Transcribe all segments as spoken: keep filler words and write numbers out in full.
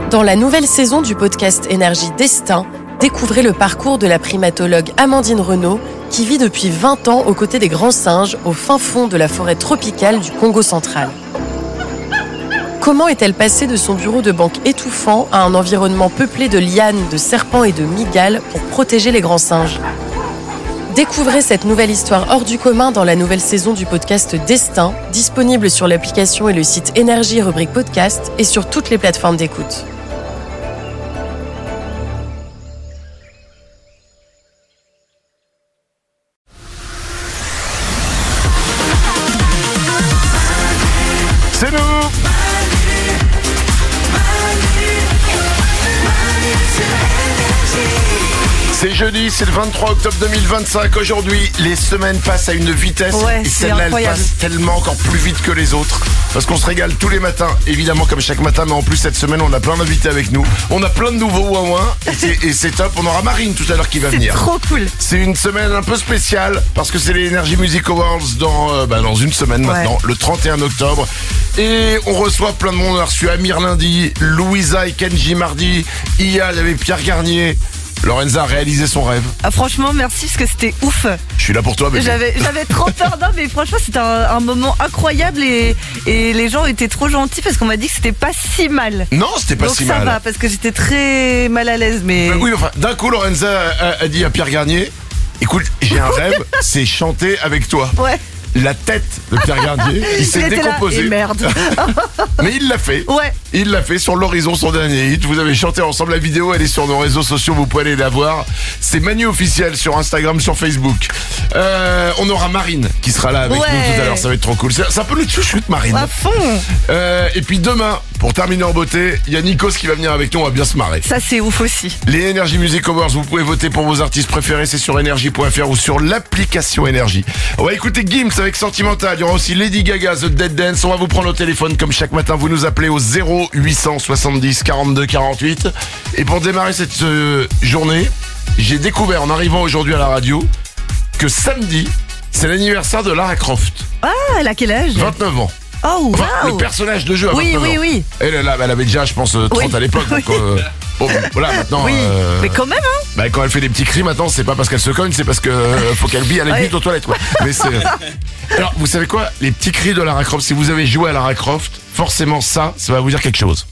Dans la nouvelle saison du podcast Énergie Destin, découvrez le parcours de la primatologue Amandine Renaud qui vit depuis vingt ans aux côtés des grands singes au fin fond de la forêt tropicale du Congo central. Comment est-elle passée de son bureau de banque étouffant à un environnement peuplé de lianes, de serpents et de mygales pour protéger les grands singes ? Découvrez cette nouvelle histoire hors du commun dans la nouvelle saison du podcast Destin, disponible sur l'application et le site Énergie rubrique podcast et sur toutes les plateformes d'écoute. C'est nous. C'est jeudi, c'est le vingt-trois octobre deux mille vingt-cinq. Aujourd'hui, les semaines passent à une vitesse. Ouais, et c'est celle-là, elle incroyable. passe tellement encore plus vite que les autres. Parce qu'on se régale tous les matins, évidemment comme chaque matin. Mais en plus, cette semaine, on a plein d'invités avec nous. On a plein de nouveaux ouin-ouin. Et c'est, et c'est top. On aura Marine tout à l'heure qui va C'est venir. trop cool. C'est une semaine un peu spéciale parce que c'est les Energy Music Awards dans, euh, bah, dans une semaine Ouais. maintenant, le trente et un octobre. Et on reçoit plein de monde. On a reçu Amir lundi, Louisa et Kenji mardi. Hier, il y avait Pierre Garnier. Lorenza a réalisé son rêve. Ah, franchement, merci parce que c'était ouf. Je suis là pour toi, bébé. J'avais, j'avais trop peur, non, mais franchement, c'était un, un moment incroyable et, et les gens étaient trop gentils parce qu'on m'a dit que c'était pas si mal. Non, c'était pas Donc si ça mal. va parce que j'étais très mal à l'aise, mais. Bah oui, enfin, d'un coup, Lorenza a, a dit à Pierre Garnier, écoute, j'ai un rêve, c'est chanter avec toi. Ouais. La tête de Pierre Garnier, il s'est Il était là, décomposé. et merde. Mais il l'a fait. Ouais. Il l'a fait sur l'horizon, son dernier hit. Vous avez chanté ensemble. La vidéo, elle est sur nos réseaux sociaux. Vous pouvez aller la voir. C'est Manu officiel sur Instagram, sur Facebook. Euh, on aura Marine qui sera là avec Ouais. nous tout à l'heure. Ça va être trop cool. C'est, c'est un peu le chouchou de Marine. À fond. Euh, et puis demain, pour terminer en beauté, il y a Nikos qui va venir avec nous. On va bien se marrer. Ça, c'est ouf aussi. Les Energy Music Awards, vous pouvez voter pour vos artistes préférés, c'est sur énergie point f r ou sur l'application Énergie. On va écouter Gims avec Sentimental, il y aura aussi Lady Gaga, The Dead Dance, on va vous prendre au téléphone comme chaque matin, vous nous appelez au zéro huit cent soixante-dix quarante-deux quarante-huit. Et pour démarrer cette euh, journée, j'ai découvert en arrivant aujourd'hui à la radio que samedi, c'est l'anniversaire de Lara Croft, Ah, elle a quel âge? vingt-neuf ans. Oh, Enfin, waouh. le personnage de jeu à Oui, vingt-neuf oui, ans. oui. Elle, elle, elle avait déjà, je pense, trente Oui. à l'époque. Donc, Oui. euh, bon, voilà, maintenant... Oui, euh, mais quand même, hein. Bah, quand elle fait des petits cris maintenant, c'est pas parce qu'elle se cogne, c'est parce que euh, faut qu'elle bille à la Ouais. vite aux toilettes, quoi. Mais c'est. Alors, vous savez quoi? Les petits cris de Lara Croft, si vous avez joué à Lara Croft, forcément ça, ça va vous dire quelque chose.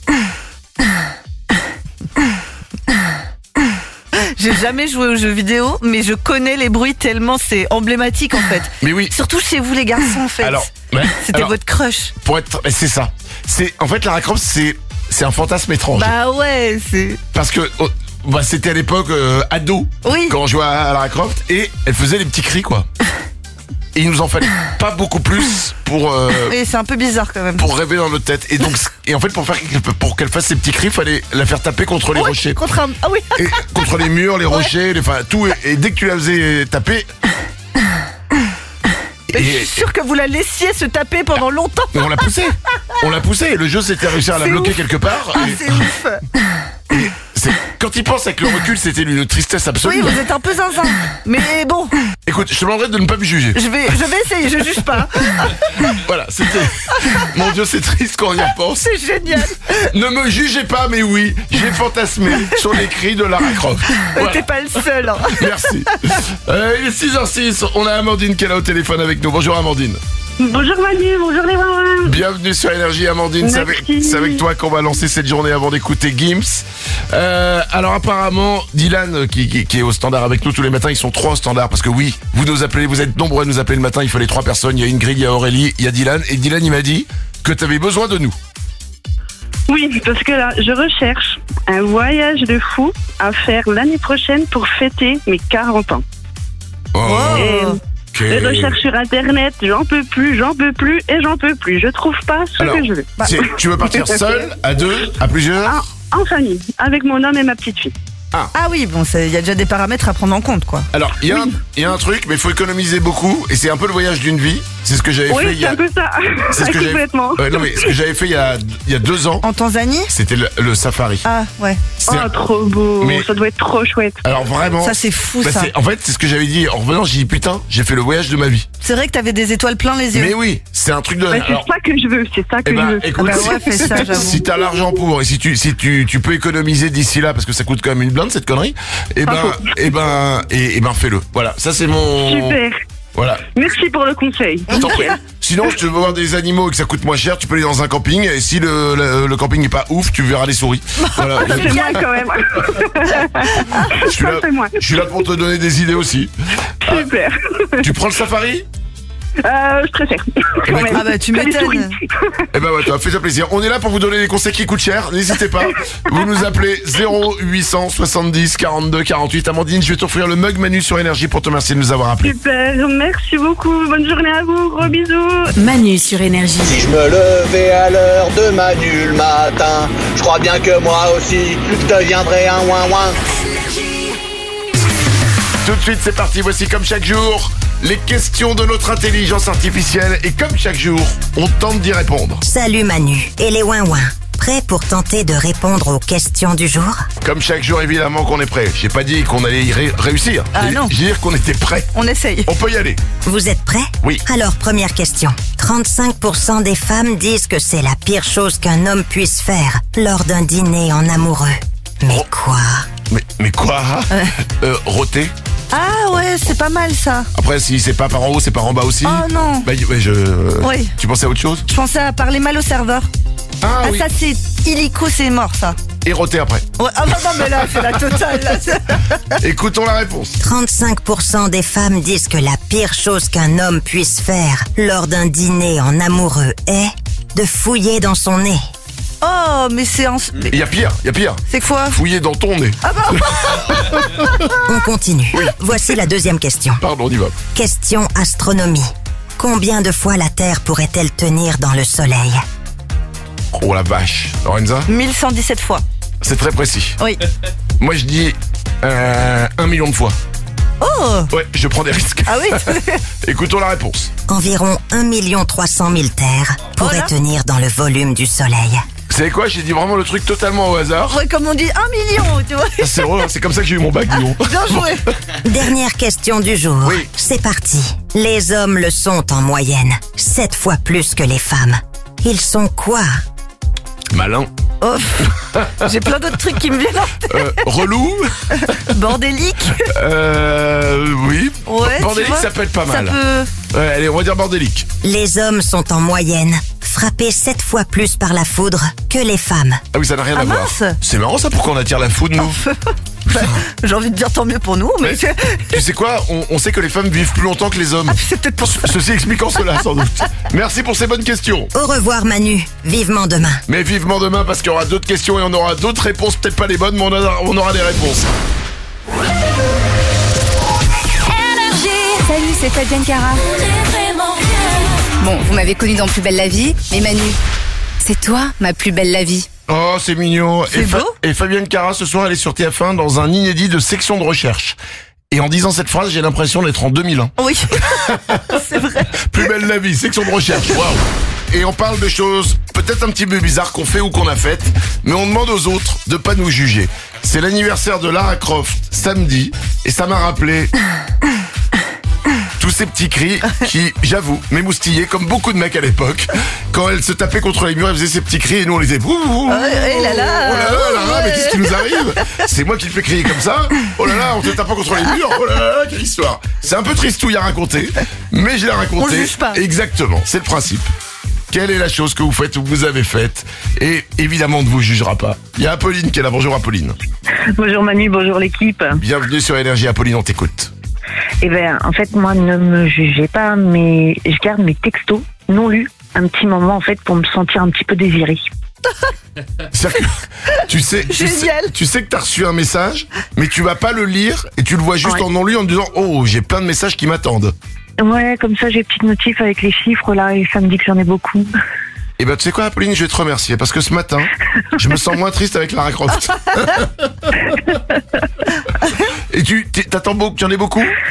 J'ai jamais joué aux jeux vidéo, mais je connais les bruits tellement c'est emblématique en fait. Mais oui. Surtout chez vous les garçons en fait. Alors, ouais, C'était alors, votre crush. pour être, mais c'est ça. C'est, en fait, Lara Croft, c'est, c'est un fantasme étrange. Bah ouais, c'est. Parce que, oh, bah, c'était à l'époque euh, ado, Oui. quand on jouait à Lara Croft, et elle faisait des petits cris, quoi. Et il nous en fallait pas beaucoup plus pour. Euh, Et c'est un peu bizarre quand même. pour rêver dans notre tête. Et donc, et en fait, pour faire pour qu'elle fasse ses petits cris, il fallait la faire taper contre les Ouais, rochers, contre un. Ah oui. et contre les murs, les rochers, les, enfin tout. Et, et dès que tu la faisais taper, Mais je et, suis sûre que vous la laissiez se taper pendant longtemps. et on l'a poussé, on l'a poussé. Et le jeu, c'était réussir à la C'est bloquer ouf. quelque part. Ah, Et- c'est ouf. et c'est- quand il pense avec le recul, c'était une tristesse absolue. Oui, vous êtes un peu zinzin. Mais bon, Écoute, je te demanderai de ne pas me juger. je vais, je vais essayer, je juge pas. Voilà, c'était. Mon Dieu, c'est triste quand on y repense. C'est génial. Ne me jugez pas, mais oui, j'ai fantasmé sur les cris de Lara Croft. Voilà. T'es pas le seul. Hein. Merci. Euh, il est six heures six, on a Amandine qui est là au téléphone avec nous. Bonjour Amandine. Bonjour Manu, bonjour les mamans. Bienvenue sur Énergie Amandine, c'est avec, Merci. c'est avec toi qu'on va lancer cette journée avant d'écouter Gims. Euh, alors apparemment, Dylan qui, qui, qui est au standard avec nous tous les matins, ils sont trois au standard parce que oui, vous nous appelez, vous êtes nombreux à nous appeler le matin, il fallait trois personnes, il y a Ingrid, il y a Aurélie, il y a Dylan, et Dylan il m'a dit que tu avais besoin de nous. Oui, parce que là, je recherche un voyage de fou à faire l'année prochaine pour fêter mes quarante ans. Oh, Et ok. je recherche sur internet, j'en peux plus, j'en peux plus et j'en peux plus. Je trouve pas ce Alors, que je veux. c'est- tu veux partir seul, à deux, à plusieurs? En famille, avec mon homme et ma petite fille. Ah oui, bon, il y a déjà des paramètres à prendre en compte, quoi. Alors, il y, a un- il y a un truc, mais il faut économiser beaucoup, et c'est un peu le voyage d'une vie. C'est ce que j'avais Oui, fait il y c'est a... un peu ça. C'est ce que j'avais... Complètement. Ouais, non mais ce que j'avais fait il y a, il y a deux ans, En Tanzanie? c'était le, le safari. Ah, ouais. C'est- Oh, trop beau. Mais- Ça doit être trop chouette. Alors vraiment... Ça, c'est fou, bah, ça. c'est- en fait, c'est ce que j'avais dit. En revenant, j'ai dit putain, j'ai fait le voyage de ma vie. C'est vrai que t'avais des étoiles plein les yeux. Mais oui, c'est un truc de... Ouais, c'est Alors, ça que je veux. C'est ça que eh je ben, veux. écoute, Ah bah ouais, si- fais ça, j'avoue. si t'as l'argent pour et si tu si tu tu peux économiser d'ici là parce que ça coûte quand même une blinde cette connerie, et ben faux. et ben et, et ben fais-le. Voilà, ça c'est mon Super. voilà. Merci pour le conseil. Je t'en prie. Sinon, je te veux voir des animaux et que ça coûte moins cher, tu peux aller dans un camping et si le le, le camping est pas ouf, tu verras des souris. Voilà. Ça fait moins quand même. Je suis là, Ça fait moins. je suis là pour te donner des idées aussi. Super. Tu prends le safari? Euh, je préfère. Quand bah, même. Ah bah, tu Que les m'étonnes. souris. Eh ben ouais, toi, fais-toi plaisir. On est là pour vous donner des conseils qui coûtent cher. N'hésitez pas. Vous nous appelez zéro huit cent soixante-dix quarante-deux quarante-huit. Amandine, je vais t'offrir le mug Manu sur Énergie pour te remercier de nous avoir appelés. Super. Merci beaucoup. Bonne journée à vous. Gros bisous. Manu sur Énergie. Si je me levais à l'heure de Manu le matin, je crois bien que moi aussi, je deviendrais un ouin-ouin. Tout de suite, c'est parti. Voici comme chaque jour les questions de notre intelligence artificielle. Et comme chaque jour, on tente d'y répondre. Salut Manu et les ouin-ouin. Prêts pour tenter de répondre aux questions du jour? Comme chaque jour, évidemment qu'on est prêt. J'ai pas dit qu'on allait y ré- réussir. Ah J'ai- non. J'ai dit qu'on était prêt. On essaye. On peut y aller. Vous êtes prêts? Oui. Alors, première question. trente-cinq pour cent des femmes disent que c'est la pire chose qu'un homme puisse faire lors d'un dîner en amoureux. Mais quoi? Mais, mais quoi euh, Roter. Ah ouais, c'est pas mal ça. Après, si c'est pas par en haut, c'est par en bas aussi. Oh non. Bah, ouais, je... Oui. Tu pensais à autre chose? Je pensais à parler mal au serveur. Ah, Ah, oui. ça c'est illico, c'est mort ça. Et roter après. Ouais, ah bah non mais là c'est la totale là. Écoutons la réponse. trente-cinq pour cent des femmes disent que la pire chose qu'un homme puisse faire lors d'un dîner en amoureux est de fouiller dans son nez. Oh mais c'est en... mais Il y a pire, il y a pire. c'est quoi? Fouiller dans ton nez. Ah bah On continue. Voici la deuxième question. Pardon, on y va. Question astronomie. Combien de fois la Terre pourrait-elle tenir dans le Soleil? Oh la vache. Lorenza, mille cent dix-sept fois. c'est très précis. Oui. Moi, je dis euh, un million de fois. Oh. Ouais, je prends des risques. Ah oui. Écoutons la réponse. Environ un million trois cent mille terres pourraient Oh là. tenir dans le volume du Soleil. Vous savez quoi? J'ai dit vraiment le truc totalement au hasard. Ouais, comme on dit un million, tu vois. Ah, c'est drôle, hein, c'est comme ça que j'ai eu mon bac, disons. Bien joué. Dernière question du jour. Oui. C'est parti. Les hommes le sont en moyenne, sept fois plus que les femmes. Ils sont quoi? Malin. Oh, j'ai plein d'autres trucs qui me viennent en tête. Euh, relou. Bordélique. Euh, oui. Ouais, tu Bordélique, vois, ça peut être pas Ça mal. peut... Ouais, allez, on va dire bordélique. Les hommes sont en moyenne frappés sept fois plus par la foudre que les femmes. Ah oui, ça n'a rien Ah à voir. mince. C'est marrant ça, pourquoi on attire la foudre, nous? Bah, j'ai envie de dire tant mieux pour nous, mais, Mais- Tu sais quoi? on, on sait que les femmes vivent plus longtemps que les hommes. c'est peut-être pour ça. Ceci expliquant cela, sans doute. Merci pour ces bonnes questions. Au revoir Manu, vivement demain. Mais vivement demain, parce qu'il y aura d'autres questions et on aura d'autres réponses. Peut-être pas les bonnes, mais on, a- on aura des réponses. Salut, c'est Fabienne Cara. Bon, vous m'avez connu dans Plus belle la vie, mais Manu, c'est toi ma plus belle la vie. Oh, c'est mignon. C'est Et, Fa- beau. et Fabienne Cara, ce soir, elle est sur T F un dans un inédit de section de recherche. Et en disant cette phrase, j'ai l'impression d'être en deux mille un. Oui, c'est vrai. Plus belle la vie, section de recherche. Waouh. Et on parle de choses peut-être un petit peu bizarres qu'on fait ou qu'on a faites, mais on demande aux autres de pas nous juger. C'est l'anniversaire de Lara Croft samedi, et ça m'a rappelé tous ces petits cris qui, j'avoue, m'émoustillaient comme beaucoup de mecs à l'époque. Quand elle se tapait contre les murs, elle faisait ces petits cris et nous on les faisait. Ouh, ouh, ouh, Eh là là. oh là là, Lara, mais qu'est-ce qui nous arrive? C'est moi qui le fais crier comme ça. Oh là là, on te tape pas contre les murs. Oh là là, quelle histoire. C'est un peu tristouille à raconter, mais je l'ai raconté. On juge pas. Exactement, c'est le principe. Quelle est la chose que vous faites ou que vous avez faite? Et évidemment, on ne vous jugera pas. Il y a Apolline qui est là. Bonjour Apolline. Bonjour Manu, bonjour l'équipe. Bienvenue sur Énergie. Apolline, on t'écoute. Eh ben, en fait, moi, ne me jugez pas, mais je garde mes textos non lus un petit moment, en fait, pour me sentir un petit peu désirée. C'est-à-dire que tu sais, tu sais, Génial. tu sais que t'as reçu un message, mais tu vas pas le lire et tu le vois juste Ouais. en non lu en te disant oh j'ai plein de messages qui m'attendent. Ouais, comme ça, j'ai petite notif avec les chiffres, là, et ça me dit que j'en ai beaucoup. Et ben tu sais quoi Apolline, je vais te remercier parce que ce matin, je me sens moins triste avec Lara Croft. Et tu t'es- t'attends beaucoup, tu en as beaucoup?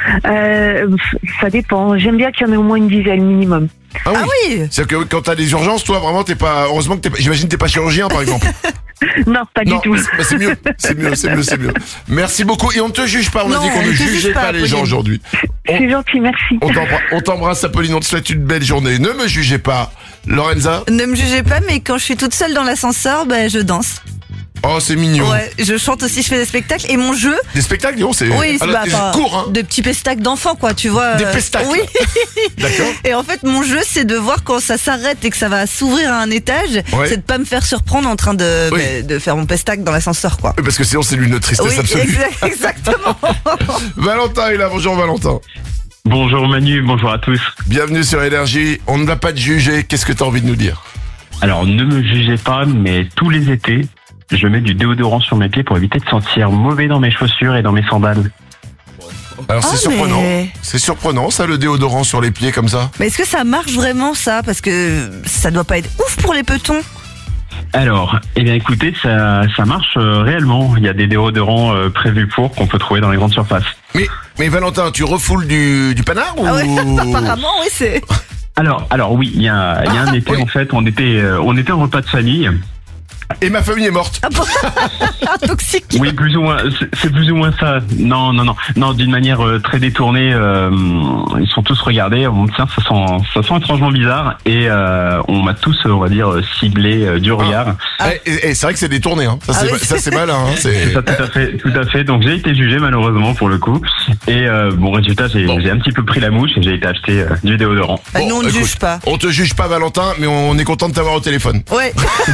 Euh, ça dépend. J'aime bien qu'il y en ait au moins une dizaine minimum. Ah oui. Ah oui. C'est-à-dire que quand t'as des urgences, toi, vraiment, t'es pas. Heureusement que t'es pas. J'imagine que t'es pas chirurgien, par exemple. Non, pas Non, du tout. bah, c'est- bah, c'est mieux, c'est mieux, c'est mieux, c'est mieux. Merci beaucoup. Et on ne te juge pas. On a Non, dit qu'on on ne te juge jugeait pas, pas, les gens Pauline. aujourd'hui. On, C'est gentil, merci. on t'embra- on t'embrasse, Apolline. On te souhaite une belle journée. Ne me jugez pas, Lorenza. Ne me jugez pas, mais quand je suis toute seule dans l'ascenseur, ben je danse. Oh, c'est mignon. Ouais, je chante aussi, je fais des spectacles. Et mon jeu, Des spectacles, disons, c'est. oui, Ah, c'est là, bah, c'est enfin, court, hein. de petits pestacles d'enfants, quoi, tu vois. Des euh, pestacles. Oui. D'accord. Et en fait, mon jeu, c'est de voir quand ça s'arrête et que ça va s'ouvrir à un étage, Ouais. c'est de pas me faire surprendre en train de, Oui. bah, de faire mon pestacle dans l'ascenseur, quoi. Oui, parce que sinon, c'est l'une de tristesse Oui, absolue. exact- exactement. Valentin est là. Bonjour, Valentin. Bonjour Manu, bonjour à tous. Bienvenue sur Énergie. On ne va pas te juger. Qu'est-ce que tu as envie de nous dire? Alors ne me jugez pas, mais tous les étés, je mets du déodorant sur mes pieds pour éviter de sentir mauvais dans mes chaussures et dans mes sandales. Alors, c'est Ah, surprenant. mais- C'est surprenant, ça, le déodorant sur les pieds comme ça. Mais est-ce que ça marche vraiment, ça? Parce que ça doit pas être ouf pour les petons. Alors, eh bien écoutez, ça, ça marche euh, réellement. Il y a des déodorants euh, prévus pour qu'on peut trouver dans les grandes surfaces. Mais, mais Valentin, tu refoules du, du panard ou... Ah ouais, apparemment, oui, c'est. Alors, alors oui, il y a, il y a un été oui. en fait, on était, euh, on était en repas de famille. Et ma famille est morte. Ah bon Un toxique. Oui, plus ou moins. c'est- C'est plus ou moins ça. Non, non, non, non. D'une manière euh, très détournée, euh, ils sont tous regardés. On tiens, ça sent, ça sent étrangement bizarre. Et euh, on m'a tous, on va dire, ciblé euh, du regard. Eh, Et, et c'est vrai que c'est détourné. Hein. Ça, Ah c'est, oui. ça, c'est malin. Hein. C'est... Ça, tout à fait, tout à fait. Donc j'ai été jugé malheureusement pour le coup. Et euh, bon résultat, j'ai, Bon. j'ai un petit peu pris la mouche et j'ai été acheter euh, du déodorant. Bah, nous, on ne écoute, juge pas. On te juge pas, Valentin, mais on est content de t'avoir au téléphone. Ouais.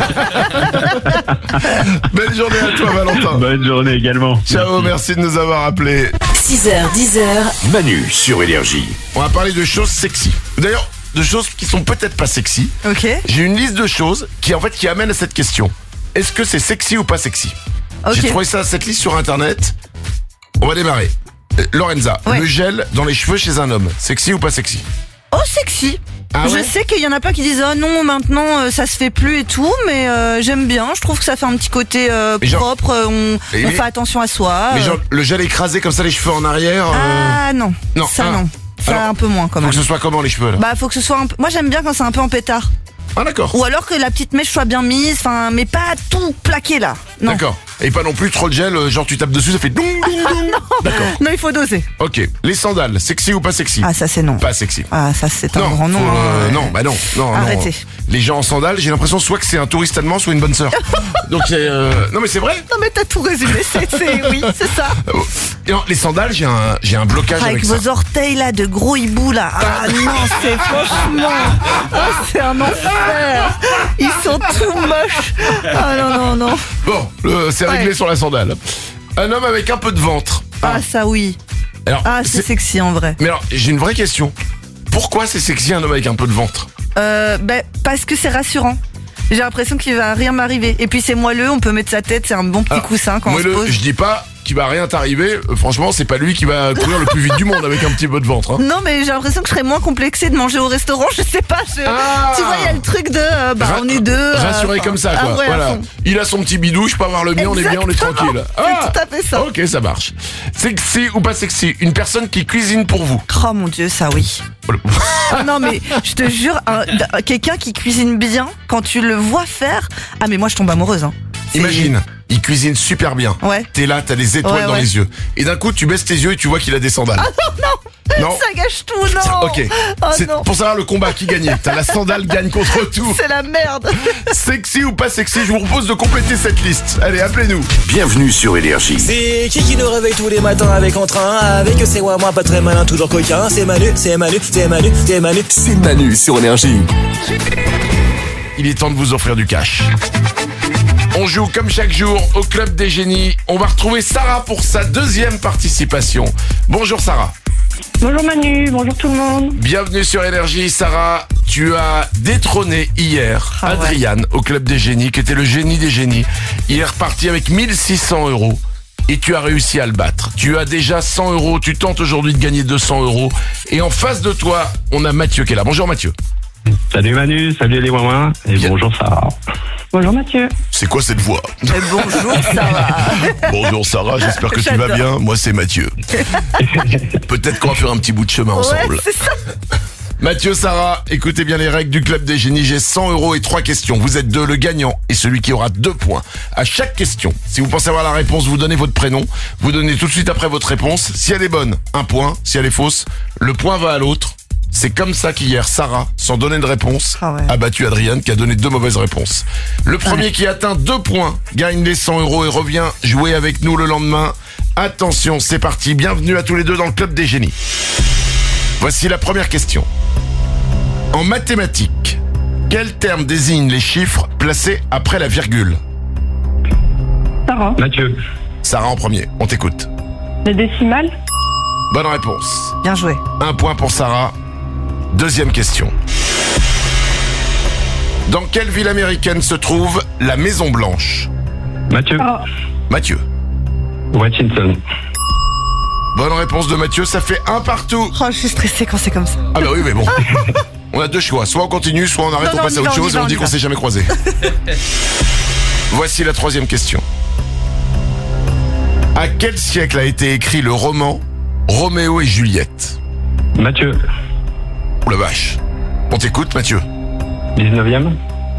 Belle journée à toi, Valentin. Bonne journée également. Ciao, merci de nous avoir appelés. six heures, dix heures. Manu sur Énergie. On va parler de choses sexy. D'ailleurs, de choses qui sont peut-être pas sexy. Ok. J'ai une liste de choses qui, en fait, qui amènent à cette question. Est-ce que c'est sexy ou pas sexy? Ok. J'ai trouvé ça, cette liste sur Internet. On va démarrer. Euh, Lorenza, Ouais. le gel dans les cheveux chez un homme, sexy ou pas sexy? Oh, sexy. Ah je ouais sais qu'il y en a pas qui disent oh non maintenant euh, ça se fait plus et tout, mais euh, j'aime bien. Je trouve que ça fait un petit côté euh, Mais genre- propre. euh, on Mais- on mais- fait attention à soi. Mais euh. genre, le gel écrasé comme ça, les cheveux en arrière. euh, Ah non, non, ça ah. non, ça Alors, un peu moins quand Faut même. que ce soit comment les cheveux là? Bah faut que ce soit un peu... Moi j'aime bien quand c'est un peu en pétard. Ah d'accord. Ou alors que la petite mèche soit bien mise, enfin mais pas tout plaqué là. Non. D'accord. Et pas non plus trop de gel, euh, genre tu tapes dessus, ça fait dong dong dong. D'accord. Non, il faut doser. Ok. Les sandales, sexy ou pas sexy? Ah ça c'est non. Pas sexy. Ah ça c'est un Non, grand nom. faut, euh, hein. non, bah non, non, non. Arrêtez. Les gens en sandales, j'ai l'impression soit que c'est un touriste allemand, soit une bonne sœur. Donc c'est, euh, non mais c'est vrai. Non mais t'as tout résumé, c'est, c'est- oui, c'est ça. Euh, et non, les sandales, j'ai un, j'ai un blocage Avec avec vos ça. orteils là de gros hiboux là. Ah non, c'est franchement. Ah, c'est un enfer. Ils sont tout moches. Ah non, non, non. Bon, euh, c'est réglé Ouais. sur la sandale. Un homme avec un peu de ventre. Ah ça oui. Alors, Ah c'est c'est- sexy en vrai. mais alors, j'ai une vraie question. Pourquoi c'est sexy un homme avec un peu de ventre? Euh, ben, parce que c'est rassurant. J'ai l'impression qu'il va rien m'arriver. Et puis c'est moelleux, on peut mettre sa tête, c'est un bon petit Alors, coussin quand moi, on se le- pose. je dis pas qu'il va rien t'arriver. Euh, franchement, c'est pas lui qui va courir le plus vite du monde avec un petit peu de ventre. Hein. Non mais j'ai l'impression que je serais moins complexée de manger au restaurant, je sais pas. je- Ah. Tu vois, il y a le truc de euh, bah Ra- on est deux. euh, Rassuré enfin, comme ça, ah quoi. ouais, à voilà. fond. Il a son petit bidou, je peux avoir le mien, on est bien, on est Exactement. tranquille. C'est tout à fait ça. Ok, ça marche. Sexy ou pas sexy? Une personne qui cuisine pour vous. Oh mon dieu, ça oui. Ah non mais je te jure, un- d- quelqu'un qui cuisine bien, quand tu le vois faire, ah mais moi je tombe amoureuse. Hein. C'est- Imagine, il cuisine super bien. Ouais. T'es là, t'as des étoiles Ouais, dans ouais. les yeux. Et d'un coup, tu baisses tes yeux et tu vois qu'il a des sandales. Ah non, non. Non. Ça gâche tout, non. Ok. Oh C'est non. pour savoir le combat qui gagnait. T'as la sandale gagne contre tout. C'est la merde. Sexy ou pas sexy, je vous propose de compléter cette liste. Allez, appelez-nous. Bienvenue sur Énergie. C'est qui qui nous réveille tous les matins avec entrain? Avec c'est moi, moi pas très malin, toujours coquin. C'est Manu, c'est Manu, c'est Manu, c'est Manu. C'est Manu sur Énergie. Il est temps de vous offrir du cash. On joue comme chaque jour au Club des Génies. On va retrouver Sarah pour sa deuxième participation. Bonjour Sarah. Bonjour Manu, bonjour tout le monde. Bienvenue sur Énergie. Sarah, tu as détrôné hier Ah ouais. Adrian au Club des Génies, qui était le génie des génies. Il est reparti avec mille six cents euros. Et tu as réussi à le battre. Tu as déjà cent euros. Tu tentes aujourd'hui de gagner deux cents euros. Et en face de toi, on a Mathieu qui est là. Bonjour Mathieu. Salut Manu, salut les Wouin et Bien. bonjour Sarah. Bonjour Mathieu. C'est quoi cette voix? Mais bonjour Sarah. Bonjour Sarah, j'espère que tu vas bien. Moi c'est Mathieu. Peut-être qu'on va faire un petit bout de chemin ensemble. Ouais, c'est ça. Mathieu, Sarah, écoutez bien les règles du Club des Génies. J'ai cent euros et trois questions. Vous êtes deux, le gagnant et celui qui aura deux points. À chaque question, si vous pensez avoir la réponse, vous donnez votre prénom. Vous donnez tout de suite après votre réponse. Si elle est bonne, un point. Si elle est fausse, le point va à l'autre. C'est comme ça qu'hier, Sarah, sans donner de réponse, Ah ouais. a battu Adriane qui a donné deux mauvaises réponses. Le premier qui atteint deux points gagne les cent euros et revient jouer avec nous le lendemain. Attention, c'est parti. Bienvenue à tous les deux dans le Club des Génies. Voici la première question. En mathématiques, quel terme désigne les chiffres placés après la virgule? Sarah. Mathieu. Sarah en premier, on t'écoute. Les décimales. Bonne réponse. Bien joué. Un point pour Sarah. Deuxième question. Dans quelle ville américaine se trouve la Maison Blanche? Mathieu. Sarah. Mathieu. Washington. Bonne réponse de Mathieu, ça fait un partout. Oh, je suis stressée quand c'est comme ça. Ah bah oui, mais bon. On a deux choix, soit on continue, soit on arrête, Non, on non, passe on y à autre va, on y chose et va, on on dit y qu'on va. s'est jamais croisés. Voici la troisième question. À quel siècle a été écrit le roman Roméo et Juliette? Mathieu. Oh la vache. On t'écoute, Mathieu. dix-neuvième.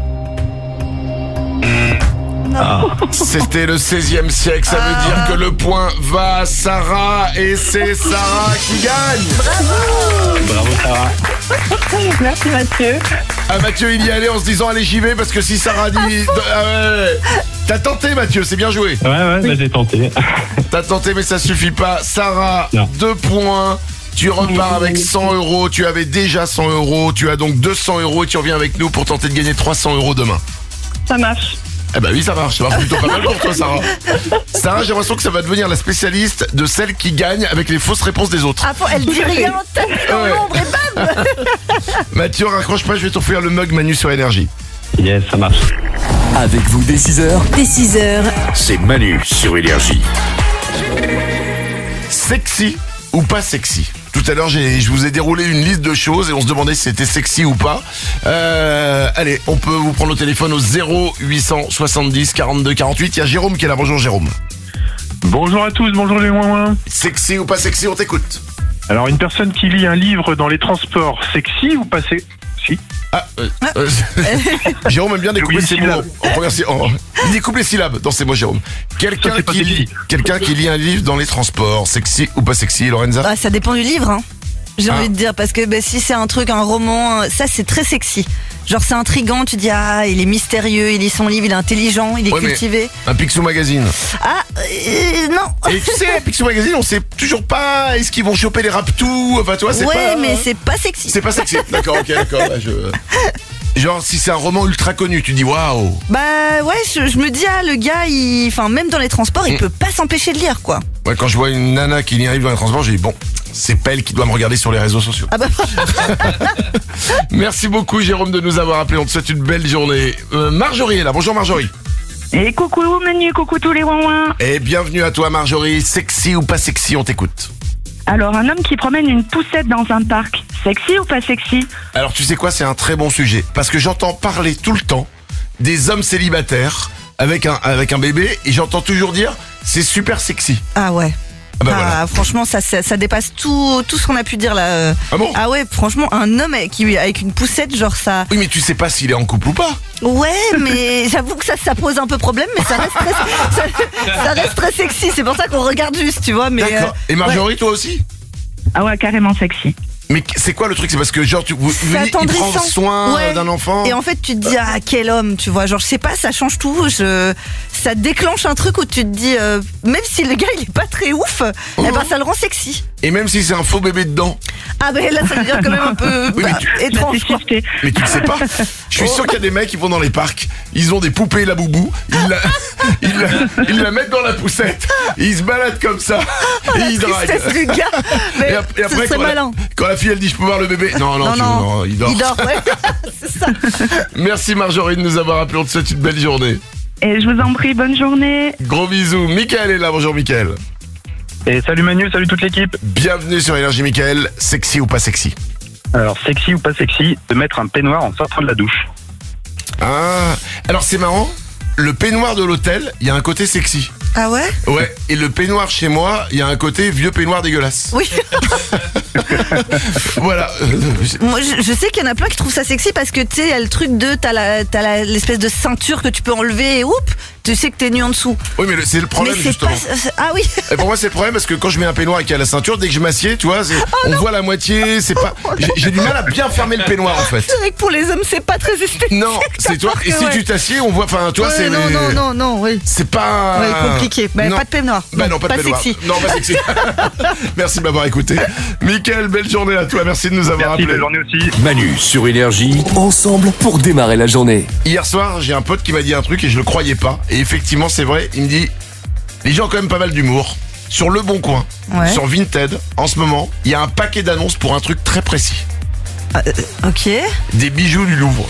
Ah. C'était le seizième siècle, ça veut dire que le point va à Sarah et c'est Sarah qui gagne. Bravo Sarah. Merci Mathieu. Ah Mathieu il y allait en se disant allez j'y vais parce que si Sarah dit... Ah ouais. T'as tenté Mathieu, c'est bien joué. Ouais, ouais, bah, j'ai tenté. T'as tenté mais ça suffit pas. Sarah, Non. deux points. Tu repars avec cent euros, tu avais déjà cent euros, tu as donc deux cents euros et tu reviens avec nous pour tenter de gagner trois cents euros demain. Ça marche. Eh ben oui, ça marche, ça marche plutôt pas mal pour toi, Sarah. Sarah, j'ai l'impression que ça va devenir la spécialiste de celle qui gagne avec les fausses réponses des autres. Ah, faut- elle dit rien, tape dans Ouais. l'ombre et bam. Mathieu, raccroche pas, je vais t'offrir le mug Manu sur Énergie. Yes, ça marche. Avec vous dès six heures, Dès six heures, c'est Manu sur Énergie. Sexy ou pas sexy? Tout à l'heure, j'ai, je vous ai déroulé une liste de choses et on se demandait si c'était sexy ou pas. Euh, allez, on peut vous prendre au téléphone au zéro huit cent soixante-dix quarante-deux quarante-huit. Il y a Jérôme qui est là. Bonjour Jérôme. Bonjour à tous, bonjour les ouin-ouin. Sexy ou pas sexy, on t'écoute. Alors, une personne qui lit un livre dans les transports, sexy ou pas sexy? Ah, euh, euh, Jérôme aime bien découper Oui, ses mots. syllabe. En première sy- en- il découpe les syllabes dans ses mots, Jérôme. Quelqu'un Ça, c'est pas qui, lit, sexy. quelqu'un qui lit un livre dans les transports, sexy ou pas sexy, Lorenza? Ah, ça dépend du livre, hein. J'ai Ah. envie de dire, parce que bah, si c'est un truc, un roman, euh, ça c'est très sexy. Genre c'est intriguant, tu dis ah il est mystérieux, il lit son livre, il est intelligent, il est Ouais, mais cultivé. Un Picsou Magazine. Ah euh, non. Et tu sais, Picsou Magazine, on sait toujours pas est-ce qu'ils vont choper les raptous. Enfin, tu vois, c'est Ouais pas. mais c'est pas sexy. C'est pas sexy. D'accord, ok, d'accord. ouais, je... Genre, si c'est un roman ultra connu, tu dis waouh. Bah ouais, je, je me dis ah le gars, il, enfin même dans les transports, il Mm. peut pas s'empêcher de lire quoi. Ouais, quand je vois une nana qui lit un livre dans les transports, j'ai dit bon, c'est pas elle qui doit me regarder sur les réseaux sociaux. Ah bah Merci beaucoup, Jérôme, de nous avoir appelé. On te souhaite une belle journée. Euh, Marjorie est là. Bonjour, Marjorie. Et coucou Manu, coucou tous les ouin-ouin. Et bienvenue à toi, Marjorie. Sexy ou pas sexy, on t'écoute. Alors, un homme qui promène une poussette dans un parc, sexy ou pas sexy? Alors, tu sais quoi, c'est un très bon sujet. Parce que j'entends parler tout le temps des hommes célibataires avec un, avec un bébé et j'entends toujours dire c'est super sexy. ah ouais. Ah bah Ah, voilà. franchement, ça, ça, ça dépasse tout, tout ce qu'on a pu dire là. euh. Ah bon? Ah ouais, franchement, un homme avec, qui- avec une poussette, genre ça. Oui, mais tu sais pas s'il est en couple ou pas. Ouais, mais j'avoue que ça, ça pose un peu problème, mais ça reste très, ça, ça reste très sexy. C'est pour ça qu'on regarde juste, tu vois. Mais D'accord. euh, Et Marjorie, toi aussi? Ah ouais, carrément sexy. Mais c'est quoi le truc? C'est parce que genre tu vous, C'est vous dites, il prend attendrissant. soin Ouais. d'un enfant. Et en fait, tu te dis ah quel homme, tu vois. Genre je sais pas, ça change tout. Je, ça déclenche un truc où tu te dis euh, même si le gars il est pas très ouf, Oh. eh ben ça le rend sexy. Et même si c'est un faux bébé dedans. Ah ben là ça veut dire quand même un peu Oui, mais bah, tu- étrange. quoi. Mais tu le sais pas. Je suis sûr qu'il y a des mecs qui vont dans les parcs, ils ont des poupées la boubou, ils la, ils la, ils la mettent dans la poussette, et ils se baladent comme ça, et ils draguent. Tristesse du gars. Mais Et, ap- et ce après, serait quand la, malin. quand la fille elle dit je peux voir le bébé, non, non, Non, tu- non. non, il dort. Il dort, ouais. C'est ça. Merci Marjorie de nous avoir appelé, on te souhaite une belle journée. Et je vous en prie, bonne journée. Gros bisous. Michael est là, bonjour Michael. Et salut Manu, salut toute l'équipe. Bienvenue sur Énergie Michael, sexy ou pas sexy? Alors, sexy ou pas sexy, de mettre un peignoir en sortant de la douche? Ah, alors c'est marrant, le peignoir de l'hôtel, il y a un côté sexy. Ah ouais? Ouais, et le peignoir chez moi, il y a un côté vieux peignoir dégueulasse. Oui. Voilà. Moi, je, je sais qu'il y en a plein qui trouvent ça sexy parce que tu sais, il y a le truc de t'as la, t'as la, l'espèce de ceinture que tu peux enlever et oup, tu sais que t'es nu en dessous. Oui, mais le- c'est le problème mais c'est justement. pas. c'est- Ah oui. Et pour moi, c'est le problème parce que quand je mets un peignoir et qu'il y a la ceinture, dès que je m'assieds, tu vois, c'est- on voit la moitié, c'est pas. J'ai, j'ai du mal à bien fermer le peignoir en fait. C'est vrai que pour les hommes, c'est pas très esthétique. Non, c'est toi. Et si ouais. tu t'assieds, on voit. Enfin, toi, Ouais, c'est. non, non, non, non, oui. C'est pas. Ouais, compliqué. Bah, Non. pas de peignoir. Bah non, pas, de peignoir. sexy. Non, pas sexy. Merci de m'avoir écouté. Mickaël, belle journée à toi. Merci de nous avoir Merci, appelés. belle journée aussi. Manu sur Énergie, ensemble pour démarrer la journée. Hier soir, j'ai un pote qui m'a dit un truc et je le croyais pas. Et effectivement, c'est vrai. Il me dit, les gens ont quand même pas mal d'humour. Sur Le Bon Coin, Ouais. sur Vinted, en ce moment, il y a un paquet d'annonces pour un truc très précis. Ah, euh, ok. Des bijoux du Louvre.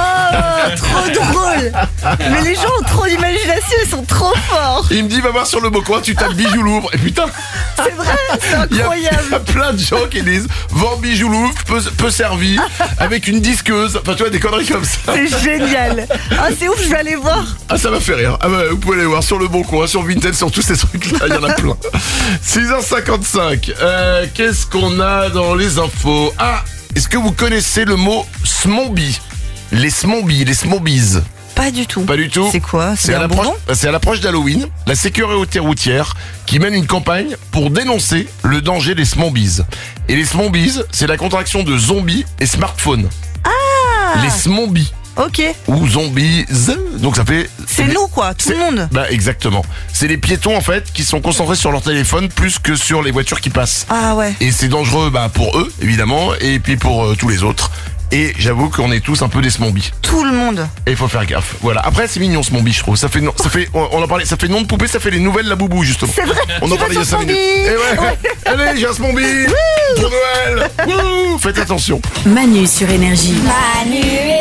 Oh, trop drôle. Mais les gens ont trop d'imagination, ils sont trop forts. Il me dit, va voir sur Le Bon Coin, tu tapes bijoux Louvre. Et putain, C'est vrai, c'est il y, a, il y a incroyable. plein de gens qui disent, vends bijoux Louvre, peu, peu servi, avec une disqueuse. Enfin, tu vois, des conneries comme ça. C'est génial. Ah, c'est ouf, je vais aller voir. Ah, ça m'a fait rire. Ah bah, vous pouvez aller voir sur Le Bon Coin, sur Vinted, sur tous ces trucs-là, il y en a plein. six heures cinquante-cinq. Euh, qu'est-ce qu'on a dans les infos? Ah, est-ce que vous connaissez le mot smombi? Les smombi, les smombies. Pas du tout. Pas du tout. C'est quoi? C'est à un l'approche, bonbon? c'est à l'approche d'Halloween, la sécurité routière qui mène une campagne pour dénoncer le danger des smombies. Et les smombies, c'est la contraction de zombie et smartphone. Ah. Les smombies. Ok. Ou zombies. Donc ça fait... C'est nous, quoi, tout c'est- le monde. Bah exactement. C'est les piétons en fait qui sont concentrés sur leur téléphone plus que sur les voitures qui passent. Ah ouais. Et c'est dangereux bah, pour eux évidemment et puis pour euh, tous les autres. Et j'avoue qu'on est tous un peu des smombies. Tout le monde. Et il faut faire gaffe. Voilà. Après c'est mignon smombi je trouve. Ça fait ça fait on on en parlait. Ça fait nom de poupée. Ça fait les nouvelles la boubou justement. C'est vrai. On Tu en vas parlait il y a sur cinq minutes. Smombi. Et ouais. Allez j'ai un smombi pour Noël. Wouh. Faites attention. Manu sur Énergie. Manu